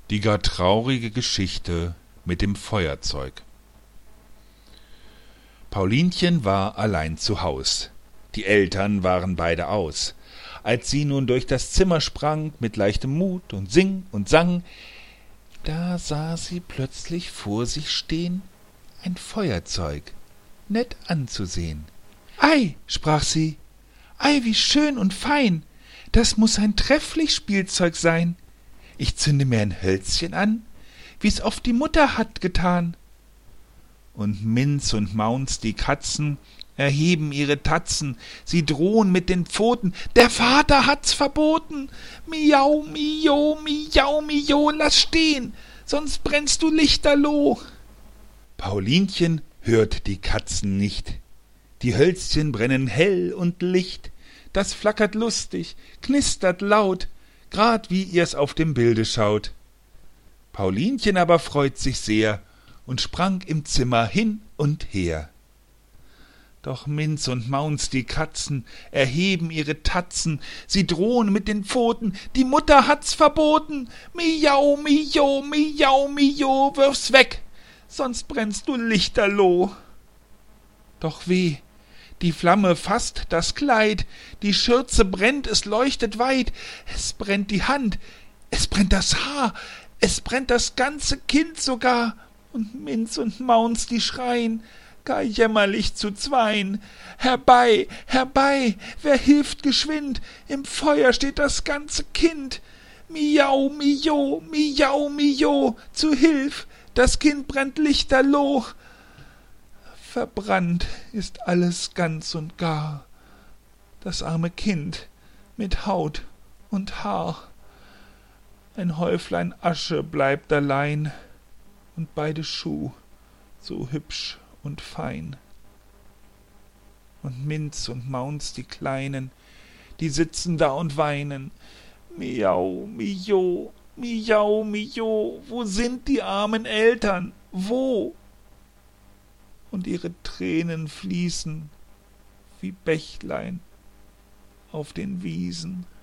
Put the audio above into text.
Die gar traurige Geschichte mit dem Feuerzeug. Paulinchen war allein zu Haus. Die Eltern waren beide aus. Als sie nun durch das Zimmer sprang, mit leichtem Mut und sing und sang, da sah sie plötzlich vor sich stehn ein Feuerzeug, nett anzusehn. »Ei«, sprach sie, »ei, wie schön und fein, das muß ein trefflich Spielzeug sein. Ich zünde mir ein Hölzchen an, wie's oft die Mutter hat getan.« Und Minz und Maunz, die Katzen, erheben ihre Tatzen, sie drohen mit den Pfoten, »Der Vater hat's verboten! Miau, mio, miau, mio, lass stehn, sonst brennst du lichterloh!« Paulinchen hört die Katzen nicht. Die Hölzchen brennen hell und licht, das flackert lustig, knistert laut, grad wie ihr's auf dem Bilde schaut. Paulinchen aber freut sich sehr und sprang im Zimmer hin und her. Doch Minz und Maunz, die Katzen, erheben ihre Tatzen, sie drohen mit den Pfoten, die Mutter hat's verboten. Miau, mio, miau, mio, wirf's weg, sonst brennst du lichterloh. Doch weh, die Flamme fasst das Kleid, die Schürze brennt, es leuchtet weit, es brennt die Hand, es brennt das Haar, es brennt das ganze Kind sogar, und Minz und Maunz, die schreien, gar jämmerlich zu zweien. »Herbei, herbei, wer hilft geschwind, im Feuer steht das ganze Kind. Miau, mio, miau, mio, zu Hilf, das Kind brennt lichterloh. Verbrannt ist alles ganz und gar, das arme Kind mit Haut und Haar. Ein Häuflein Asche bleibt allein, und beide Schuh so hübsch und fein. Und Minz und Maunz, die Kleinen, die sitzen da und weinen. Miau, mio, miau, mio, wo sind die armen Eltern, wo? Und ihre Tränen fließen wie Bächlein auf den Wiesen.